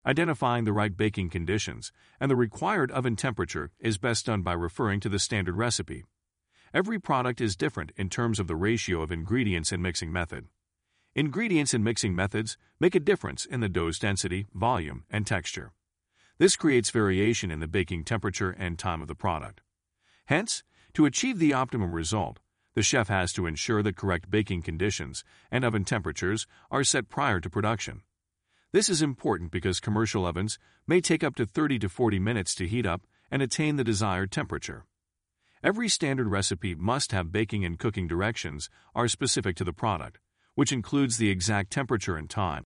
Identifying the right baking conditions and the required oven temperature is best done by referring to the standard recipe. Every product is different in terms of the ratio of ingredients and mixing method. Ingredients and mixing methods make a difference in the dough's density, volume, and texture. This creates variation in the baking temperature and time of the product. Hence, to achieve the optimum result, the chef has to ensure that correct baking conditions and oven temperatures are set prior to production. This is important because commercial ovens may take up to 30 to 40 minutes to heat up and attain the desired temperature. Every standard recipe must have baking and cooking directions are specific to the product, which includes the exact temperature and time.